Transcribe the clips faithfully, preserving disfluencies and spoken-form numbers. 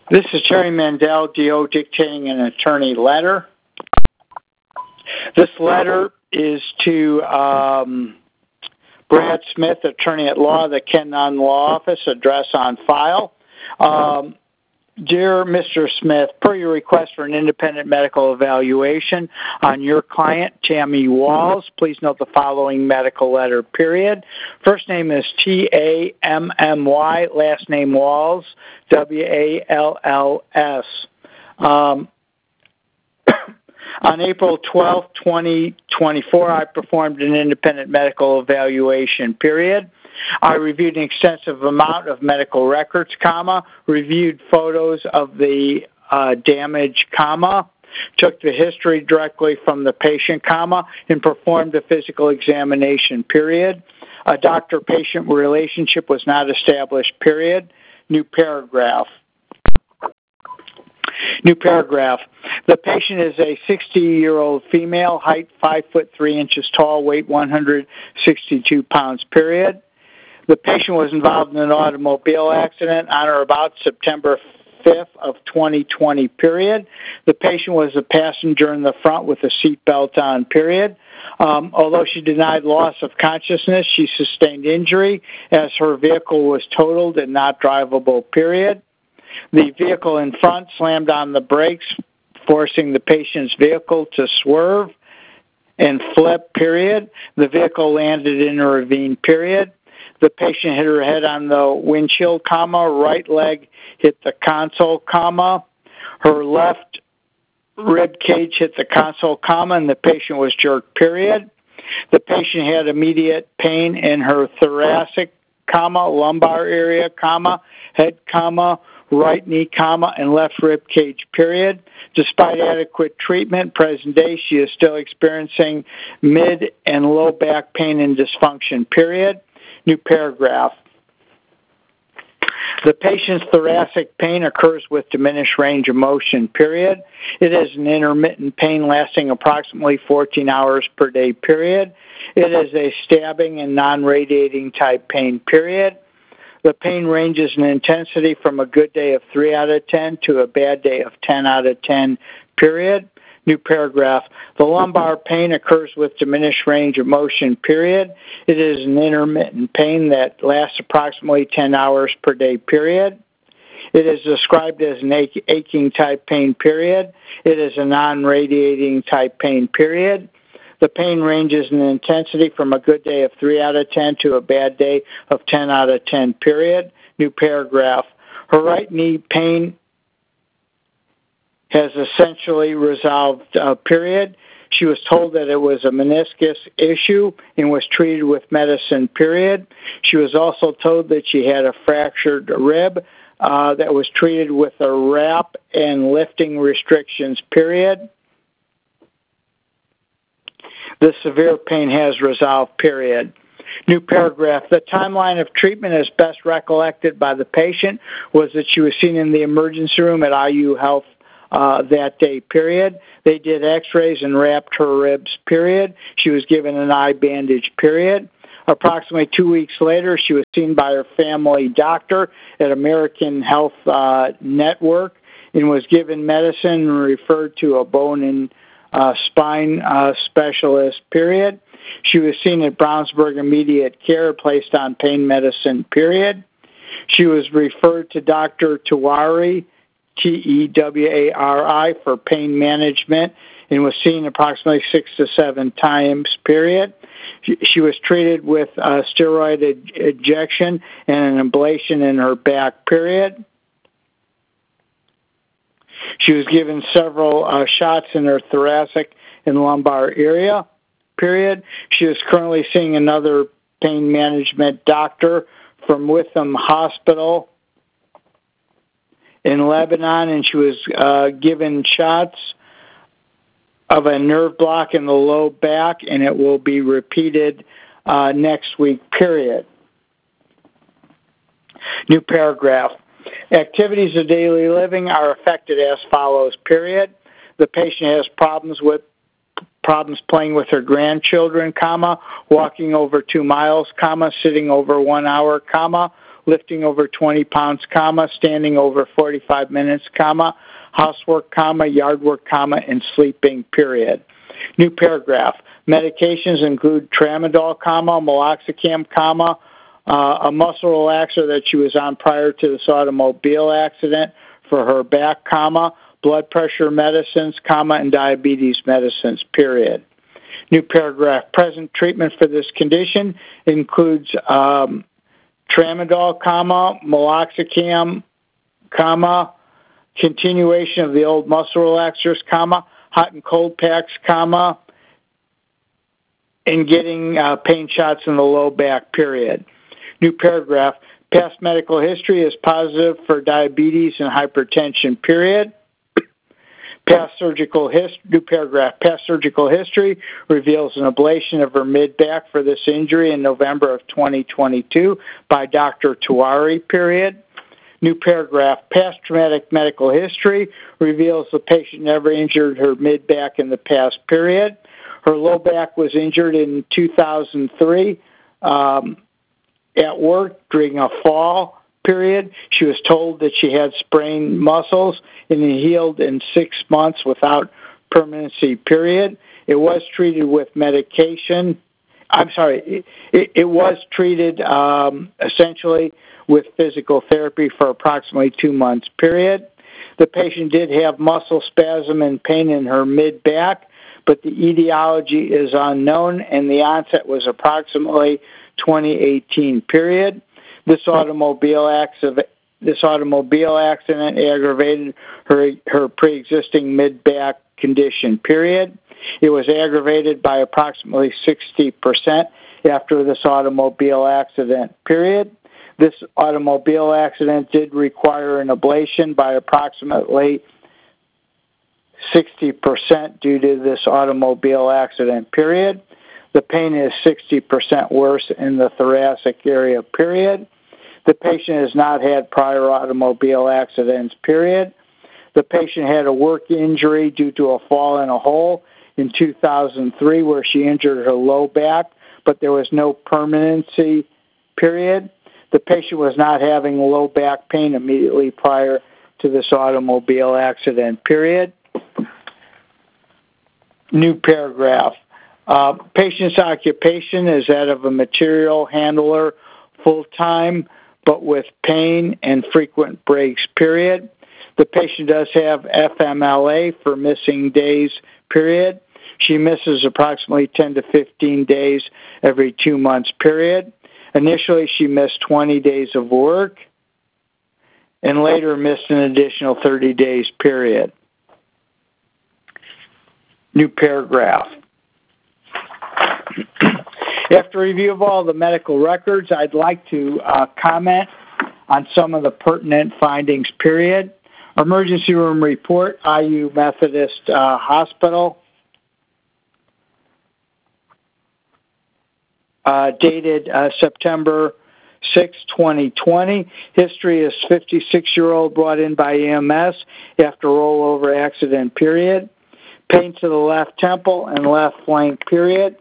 This is Terry Mandel, D O, dictating an attorney letter. This letter is to um, Brad Smith, attorney at law, the Ken Nunn Law Office, address on file. Um, Dear Mister Smith, per your request for an independent medical evaluation on your client, Tammy Walls, please note the following medical letter, period. First name is T A M M Y, last name Walls, W A L L S. Um, on April twelfth, twenty twenty-four, I performed an independent medical evaluation, period. I reviewed an extensive amount of medical records, comma, reviewed photos of the uh, damage, comma, took the history directly from the patient, comma, and performed a physical examination, period. A doctor-patient relationship was not established, period. New paragraph. New paragraph. The patient is a sixty-year-old female, height five foot three inches tall, weight one hundred sixty-two pounds, period. The patient was involved in an automobile accident on or about September fifth of twenty twenty, period. The patient was a passenger in the front with a seatbelt on, period. Um, although she denied loss of consciousness, she sustained injury as her vehicle was totaled and not drivable, period. The vehicle in front slammed on the brakes, forcing the patient's vehicle to swerve and flip, period. The vehicle landed in a ravine, period. The patient hit her head on the windshield, comma, right leg hit the console, comma, her left rib cage hit the console, comma, and the patient was jerked, period. The patient had immediate pain in her thoracic, comma, lumbar area, comma, head, comma, right knee, comma, and left rib cage, period. Despite adequate treatment, present day, she is still experiencing mid and low back pain and dysfunction, period. New paragraph. The patient's thoracic pain occurs with diminished range of motion, period. It is an intermittent pain lasting approximately fourteen hours per day, period. It is a stabbing and non-radiating type pain, period. The pain ranges in intensity from a good day of three out of ten to a bad day of ten out of ten, period. New paragraph. The lumbar pain occurs with diminished range of motion, period. It is an intermittent pain that lasts approximately ten hours per day, period. It is described as an ach- aching type pain, period. It is a non-radiating type pain, period. The pain ranges in intensity from a good day of three out of ten to a bad day of ten out of ten, period. New paragraph. Her right knee pain has essentially resolved, uh, period. She was told that it was a meniscus issue and was treated with medicine, period. She was also told that she had a fractured rib uh, that was treated with a wrap and lifting restrictions, period. The severe pain has resolved, period. New paragraph. The timeline of treatment as best recollected by the patient was that she was seen in the emergency room at I U Health Uh, that day, period. They did x-rays and wrapped her ribs, period. She was given an eye bandage, period. Approximately two weeks later, she was seen by her family doctor at American Health uh, Network and was given medicine and referred to a bone and uh, spine uh, specialist, period. She was seen at Brownsburg Immediate Care, placed on pain medicine, period. She was referred to Doctor Tewari, T E W A R I, for pain management and was seen approximately six to seven times, period. She was treated with uh, steroid ed- injection and an ablation in her back, period. She was given several uh, shots in her thoracic and lumbar area, period. She is currently seeing another pain management doctor from Witham Hospital in Lebanon, and she was uh, given shots of a nerve block in the low back, and it will be repeated uh, next week, period. New paragraph. Activities of daily living are affected as follows, period. The patient has problems with problems playing with her grandchildren, comma, walking over two miles, comma, sitting over one hour, comma, lifting over twenty pounds, comma, standing over forty-five minutes, comma, housework, comma, yard work, comma, and sleeping, period. New paragraph. Medications include tramadol, comma, meloxicam, comma, uh, a muscle relaxer that she was on prior to this automobile accident for her back, comma, blood pressure medicines, comma, and diabetes medicines, period. New paragraph. Present treatment for this condition includes um, tramadol, comma, meloxicam, comma, continuation of the old muscle relaxers, comma, hot and cold packs, comma, and getting uh, pain shots in the low back, period. New paragraph. Past medical history is positive for diabetes and hypertension, period. Past surgical history, new paragraph. Past surgical history reveals an ablation of her mid-back for this injury in November of twenty twenty-two by Doctor Tiwari, period. New paragraph. Past traumatic medical history reveals the patient never injured her mid-back in the past, period. Her low back was injured in two thousand three um, at work during a fall, period. She was told that she had sprained muscles and it healed in six months without permanency, period. It was treated with medication. I'm sorry, it, it was treated um, essentially with physical therapy for approximately two months, period. The patient did have muscle spasm and pain in her mid-back, but the etiology is unknown, and the onset was approximately twenty eighteen, period. This automobile accident, this automobile accident aggravated her, her pre-existing mid-back condition, period. It was aggravated by approximately sixty percent after this automobile accident, period. This automobile accident did require an ablation by approximately sixty percent due to this automobile accident, period. The pain is sixty percent worse in the thoracic area, period. The patient has not had prior automobile accidents, period. The patient had a work injury due to a fall in a hole in two thousand three where she injured her low back, but there was no permanency, period. The patient was not having low back pain immediately prior to this automobile accident, period. New paragraph. Uh, patient's occupation is that of a material handler full-time, but with pain and frequent breaks, period. The patient does have F M L A for missing days, period. She misses approximately ten to fifteen days every two months, period. Initially, she missed twenty days of work and later missed an additional thirty days, period. New paragraph. After review of all the medical records, I'd like to uh, comment on some of the pertinent findings, period. Emergency room report, I U Methodist uh, Hospital, uh, dated uh, September sixth, twenty twenty. History is fifty-six-year-old brought in by E M S after rollover accident, period. Pain to the left temple and left flank, period.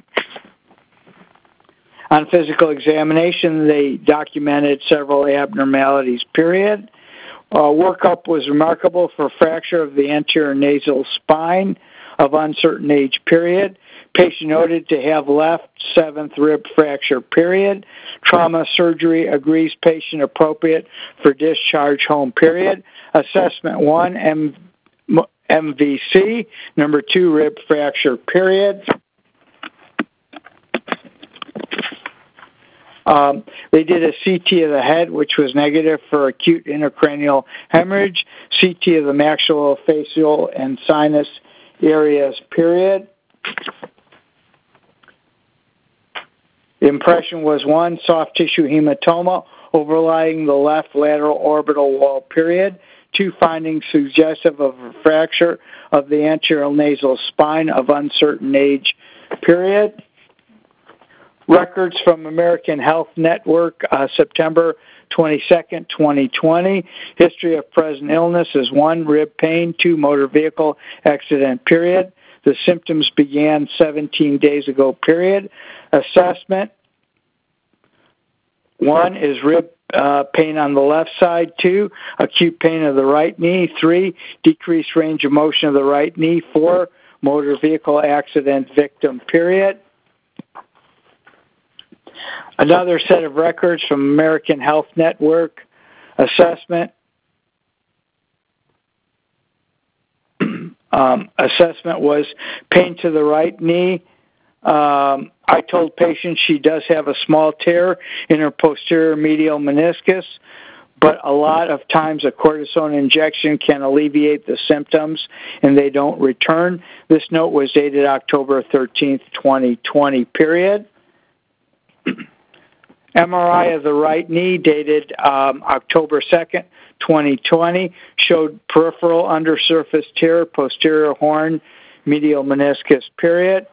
On physical examination, they documented several abnormalities, period. Uh, workup was remarkable for fracture of the anterior nasal spine of uncertain age, period. Patient noted to have left seventh rib fracture, period. Trauma surgery agrees patient appropriate for discharge home, period. Assessment one, M- M V C. Number two, rib fracture, period. Um, they did a C T of the head, which was negative for acute intracranial hemorrhage, C T of the maxillofacial and sinus areas, period. The impression was one, soft tissue hematoma overlying the left lateral orbital wall, period. Two, findings suggestive of a fracture of the anterior nasal spine of uncertain age, period. Records from American Health Network, uh, September twenty-second, twenty twenty. History of present illness is one, rib pain, two, motor vehicle accident, period. The symptoms began seventeen days ago, period. Assessment, one is rib uh, pain on the left side. Two, acute pain of the right knee. Three, decreased range of motion of the right knee. Four, motor vehicle accident victim, period. Another set of records from American Health Network assessment. um, assessment was pain to the right knee. Um, I told patients she does have a small tear in her posterior medial meniscus, but a lot of times a cortisone injection can alleviate the symptoms and they don't return. This note was dated October thirteenth, twenty twenty, period. M R I of the right knee dated um, October second, twenty twenty, showed peripheral undersurface tear, posterior horn, medial meniscus, period.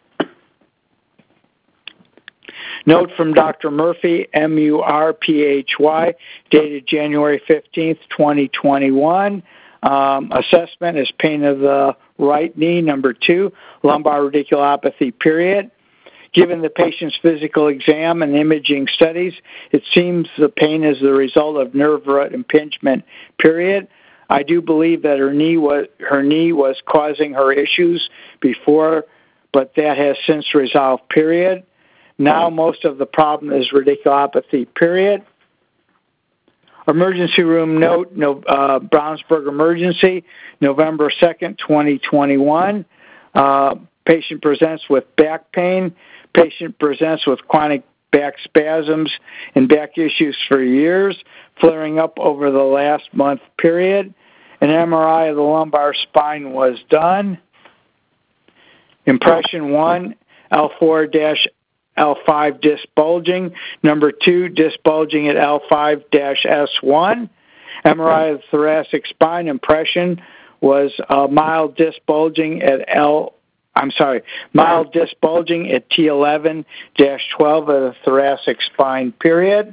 Note from Doctor Murphy, M U R P H Y, dated January fifteenth, twenty twenty-one. Um, assessment is pain of the right knee, number two, lumbar radiculopathy, period. Given the patient's physical exam and imaging studies, it seems the pain is the result of nerve root impingement, period. I do believe that her knee was, her knee was causing her issues before, but that has since resolved, period. Now most of the problem is radiculopathy, period. Emergency room note, no, uh, Brownsburg emergency, November second, twenty twenty-one. Uh, patient presents with back pain. Patient presents with chronic back spasms and back issues for years, flaring up over the last month, period. An M R I of the lumbar spine was done. Impression one, L four L five disc bulging. Number two, disc bulging at L five S one. M R I of the thoracic spine impression was uh, mild disc bulging at L, I'm sorry, mild disc bulging at T eleven twelve of the thoracic spine, period.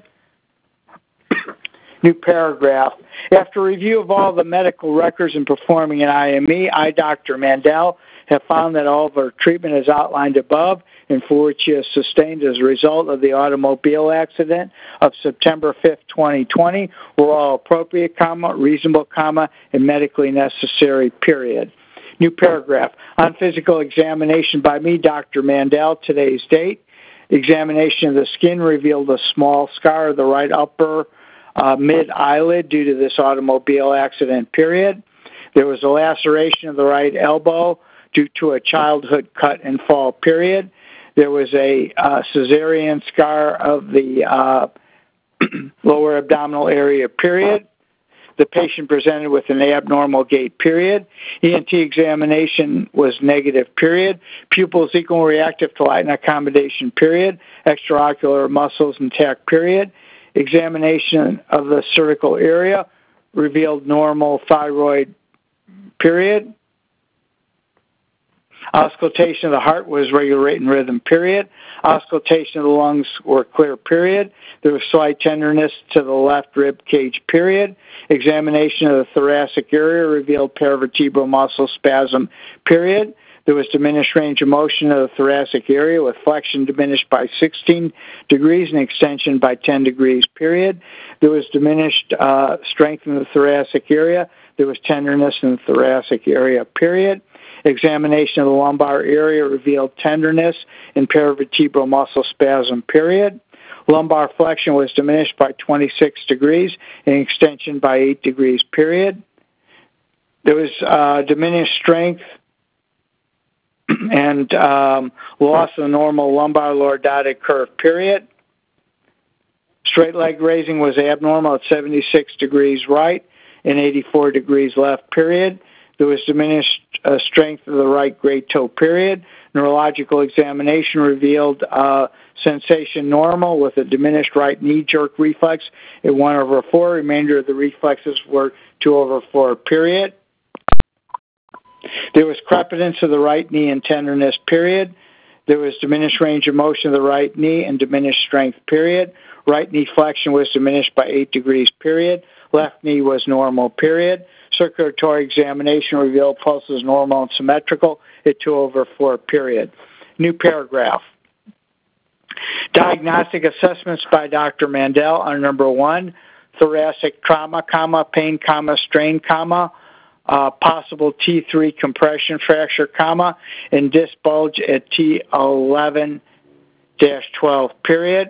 New paragraph. After review of all the medical records and performing an I M E, I, Doctor Mandel, have found that all of her treatment is outlined above and for which she has sustained as a result of the automobile accident of September fifth, twenty twenty, were all appropriate, comma, reasonable, comma, and medically necessary, period. New paragraph. On physical examination by me, Doctor Mandel, today's date, examination of the skin revealed a small scar of the right upper uh, mid-eyelid due to this automobile accident, period. There was a laceration of the right elbow due to a childhood cut and fall, period. There was a uh, cesarean scar of the uh, lower abdominal area, period. The patient presented with an abnormal gait, period. E N T examination was negative, period. Pupils equal reactive to light and accommodation, period. Extraocular muscles intact, period. Examination of the cervical area revealed normal thyroid, period. Auscultation of the heart was regular rate and rhythm, period. Auscultation of the lungs were clear, period. There was slight tenderness to the left rib cage, period. Examination of the thoracic area revealed paravertebral muscle spasm, period. There was diminished range of motion of the thoracic area with flexion diminished by sixteen degrees and extension by ten degrees, period. There was diminished uh, strength in the thoracic area. There was tenderness in the thoracic area, period. Examination of the lumbar area revealed tenderness and paravertebral muscle spasm, period. Lumbar flexion was diminished by twenty-six degrees and extension by eight degrees, period. There was uh, diminished strength and um, loss of the normal lumbar lordotic curve, period. Straight leg raising was abnormal at seventy-six degrees right and eighty-four degrees left, period. There was diminished uh, strength of the right great toe, period. Neurological examination revealed uh, sensation normal with a diminished right knee jerk reflex at one over four. Remainder of the reflexes were two over four, period. There was crepitance of the right knee and tenderness, period. There was diminished range of motion of the right knee and diminished strength, period. Right knee flexion was diminished by eight degrees, period. Left knee was normal, period. Circulatory examination revealed pulses normal and symmetrical at two over four, period. New paragraph. Diagnostic assessments by Doctor Mandel are number one, thoracic trauma, comma, pain, comma, strain, comma, uh, possible T three compression fracture, comma, and disc bulge at T eleven dash twelve, period.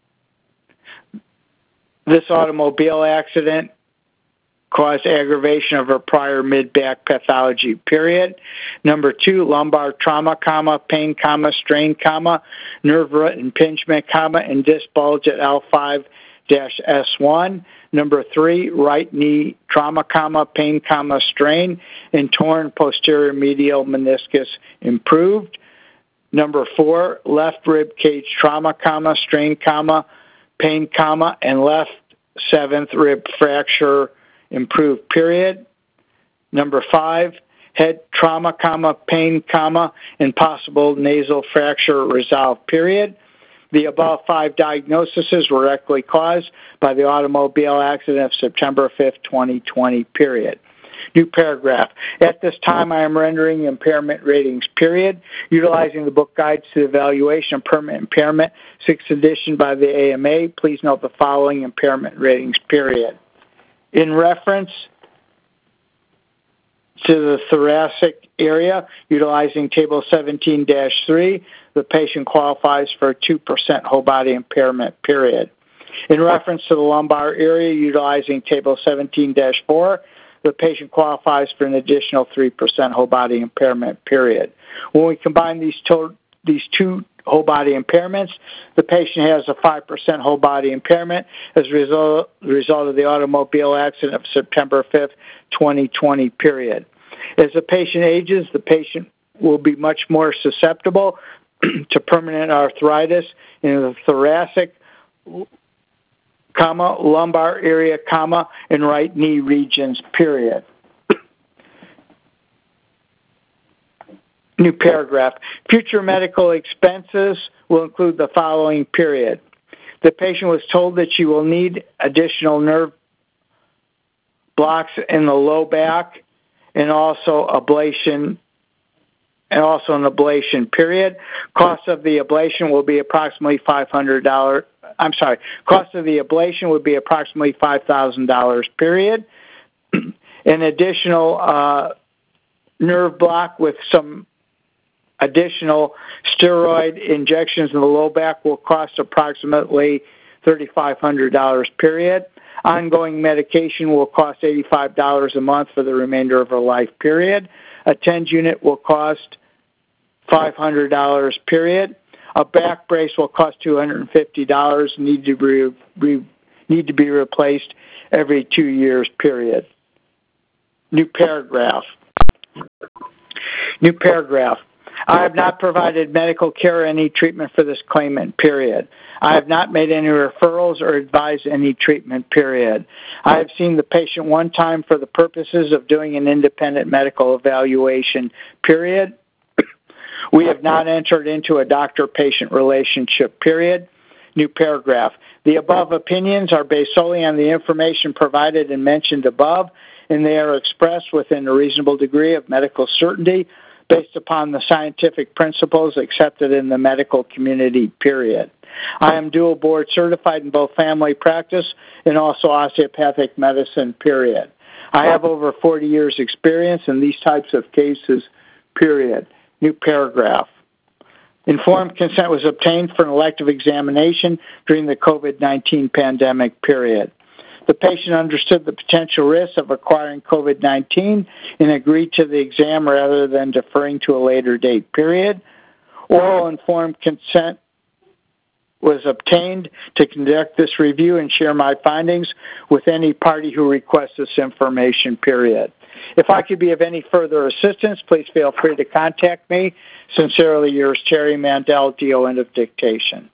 This automobile accident caused aggravation of her prior mid-back pathology, period. Number two, lumbar trauma, comma, pain, comma, strain, comma, nerve root impingement, comma, and disc bulge at L five dash S one. Number three, right knee trauma, comma, pain, comma, strain, and torn posterior medial meniscus improved. Number four, left rib cage trauma, comma, strain, comma, pain, comma, and left seventh rib fracture improved, period. Number five, head trauma, comma, pain, comma, and possible nasal fracture resolved, period. The above five diagnoses were directly caused by the automobile accident of September fifth, twenty twenty, period. New paragraph. At this time, I am rendering impairment ratings, period, utilizing the book Guides to the Evaluation of Permanent Impairment, sixth edition by the A M A. Please note the following impairment ratings, period. In reference to the thoracic area, utilizing Table seventeen dash three, the patient qualifies for a two percent whole body impairment, period. In reference to the lumbar area, utilizing Table seventeen dash four, the patient qualifies for an additional three percent whole body impairment, period. When we combine these, to- these two whole body impairments, the patient has a five percent whole body impairment as a result, result of the automobile accident of September fifth, twenty twenty, period. As the patient ages, the patient will be much more susceptible to permanent arthritis in the thoracic, comma, lumbar area, comma, and right knee regions, period. New paragraph. Future medical expenses will include the following, period. The patient was told that she will need additional nerve blocks in the low back and also ablation and also an ablation, period. Cost of the ablation will be approximately five hundred dollars. I'm sorry, cost of the ablation would be approximately five thousand dollars, period. An additional uh, nerve block with some additional steroid injections in the low back will cost approximately three thousand five hundred dollars, period. Ongoing medication will cost eighty-five dollars a month for the remainder of her life, period. A TENS unit will cost five hundred dollars, period. A back brace will cost two hundred fifty dollars, need to be, re, need to be replaced every two years, period. New paragraph. New paragraph. I have not provided medical care or any treatment for this claimant, period. I have not made any referrals or advised any treatment, period. I have seen the patient one time for the purposes of doing an independent medical evaluation, period. We have not entered into a doctor-patient relationship, period. New paragraph. The above opinions are based solely on the information provided and mentioned above, and they are expressed within a reasonable degree of medical certainty based upon the scientific principles accepted in the medical community, period. I am dual board certified in both family practice and also osteopathic medicine, period. I have over forty years experience in these types of cases, period. New paragraph. Informed consent was obtained for an elective examination during the COVID nineteen pandemic, period. The patient understood the potential risks of acquiring COVID nineteen and agreed to the exam rather than deferring to a later date, period. Oral informed consent was obtained to conduct this review and share my findings with any party who requests this information, period. If I could be of any further assistance, please feel free to contact me. Sincerely yours, Terry Mandel, D O end of dictation.